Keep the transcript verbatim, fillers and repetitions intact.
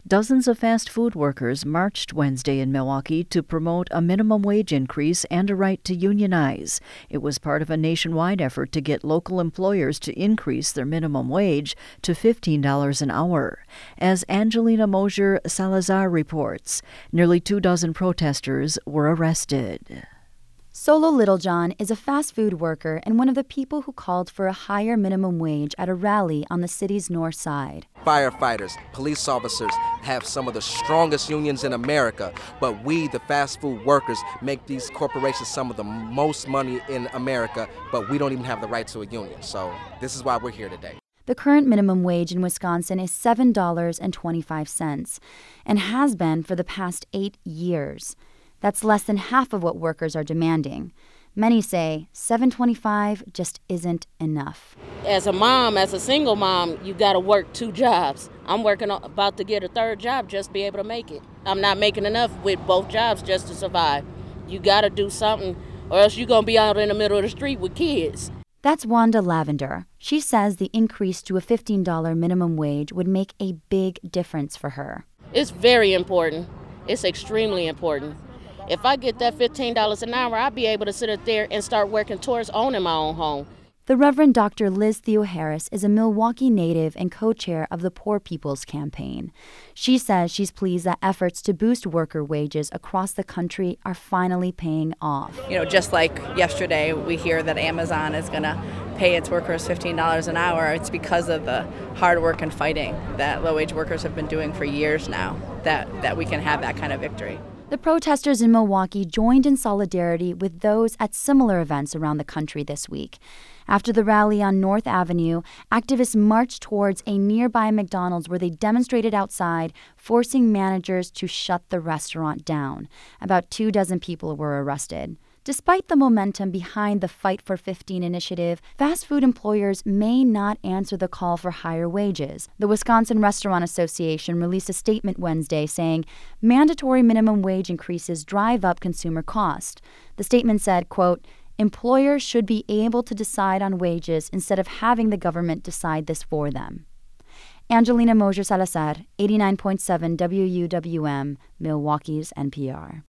Dozens of fast food workers marched Wednesday in Milwaukee to promote a minimum wage increase and a right to unionize. It was part of a nationwide effort to get local employers to increase their minimum wage to fifteen dollars an hour. As Angelina Mosier Salazar reports, nearly two dozen protesters were arrested. Solo Littlejohn is a fast food worker and one of the people who called for a higher minimum wage at a rally on the city's north side. Firefighters, police officers have some of the strongest unions in America, but we, the fast food workers, make these corporations some of the most money in America, but we don't even have the right to a union. So this is why we're here today. The current minimum wage in Wisconsin is seven dollars and twenty-five cents and has been for the past eight years. That's less than half of what workers are demanding. Many say seven dollars and twenty-five cents just isn't enough. As a mom, as a single mom, you got to work two jobs. I'm working on, about to get a third job just to be able to make it. I'm not making enough with both jobs just to survive. You got to do something or else you're going to be out in the middle of the street with kids. That's Wanda Lavender. She says the increase to a fifteen dollars minimum wage would make a big difference for her. It's very important. It's extremely important. If I get that fifteen dollars an hour, I'll be able to sit up there and start working towards owning my own home. The Reverend Doctor Liz Theoharis is a Milwaukee native and co-chair of the Poor People's Campaign. She says she's pleased that efforts to boost worker wages across the country are finally paying off. You know, just like yesterday, we hear that Amazon is going to pay its workers fifteen dollars an hour. It's because of the hard work and fighting that low-wage workers have been doing for years now that, that we can have that kind of victory. The protesters in Milwaukee joined in solidarity with those at similar events around the country this week. After the rally on North Avenue, activists marched towards a nearby McDonald's where they demonstrated outside, forcing managers to shut the restaurant down. About two dozen people were arrested. Despite the momentum behind the Fight for fifteen initiative, fast food employers may not answer the call for higher wages. The Wisconsin Restaurant Association released a statement Wednesday saying mandatory minimum wage increases drive up consumer cost. The statement said, quote, employers should be able to decide on wages instead of having the government decide this for them. Angelina Mosier Salazar, eighty-nine point seven W U W M, Milwaukee's N P R.